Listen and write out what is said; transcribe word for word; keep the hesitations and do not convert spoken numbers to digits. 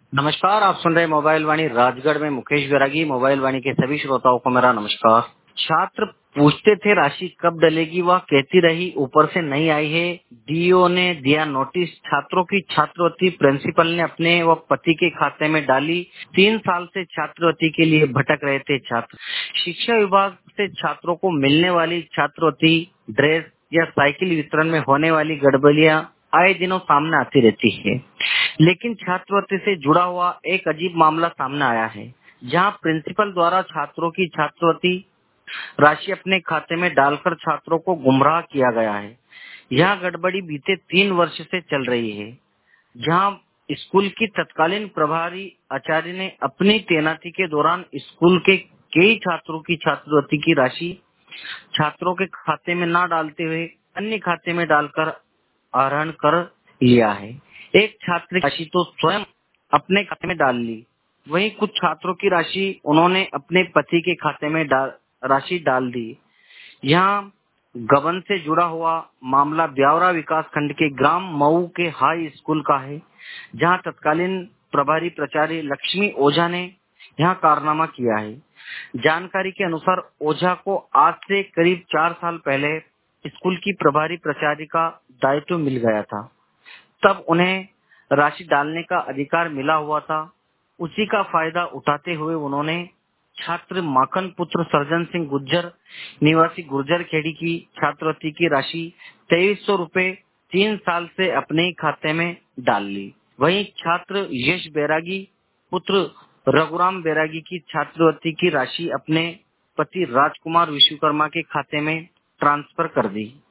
नमस्कार, आप सुन रहे हैं मोबाइल वाणी राजगढ़ में मुकेश बैरागी। मोबाइल वाणी के सभी श्रोताओं को मेरा नमस्कार। छात्र पूछते थे राशि कब डलेगी, वह कहती रही ऊपर से नहीं आई है। डीओ ने दिया नोटिस, छात्रों की छात्रवृत्ति प्रिंसिपल ने अपने व पति के खाते में डाली। तीन साल से छात्रवृत्ति के लिए भटक रहे थे छात्र। शिक्षा विभाग से छात्रों को मिलने वाली छात्रवृत्ति, ड्रेस या साइकिल वितरण में होने वाली गड़बड़ियां आए दिनों सामने आती रहती है। लेकिन छात्रवृत्ति से जुड़ा हुआ एक अजीब मामला सामने आया है, जहां प्रिंसिपल द्वारा छात्रों की छात्रवृत्ति राशि अपने खाते में डालकर छात्रों को गुमराह किया गया है। यह गड़बड़ी बीते तीन वर्ष से चल रही है, जहां स्कूल की तत्कालीन प्रभारी आचार्य ने अपनी तैनाती के दौरान स्कूल के कई छात्रों की छात्रवृत्ति की राशि छात्रों के खाते में न डालते हुए अन्य खाते में डालकर आहरण कर लिया है। एक छात्र की राशि तो स्वयं अपने खाते में डाल ली, वहीं कुछ छात्रों की राशि उन्होंने अपने पति के खाते में डाल राशि डाल दी। यहाँ गबन से जुड़ा हुआ मामला ब्यावरा विकास खंड के ग्राम मऊ के हाई स्कूल का है, जहां तत्कालीन प्रभारी प्राचार्य लक्ष्मी ओझा ने यहाँ कारनामा किया है। जानकारी के अनुसार ओझा को आज से करीब चार साल पहले स्कूल की प्रभारी प्राचार्य का दायित्व मिल गया था। तब उन्हें राशि डालने का अधिकार मिला हुआ था। उसी का फायदा उठाते हुए उन्होंने छात्र माखन पुत्र सर्जन सिंह गुज्जर निवासी गुर्जर खेड़ी की छात्रवृत्ति की राशि तेईस सौ रूपए तीन साल से अपने ही खाते में डाल ली। वहीं छात्र यश बैरागी पुत्र रघुराम बैरागी की छात्रवृत्ति की राशि अपने पति राजकुमार विश्वकर्मा के खाते में ट्रांसफर कर दी।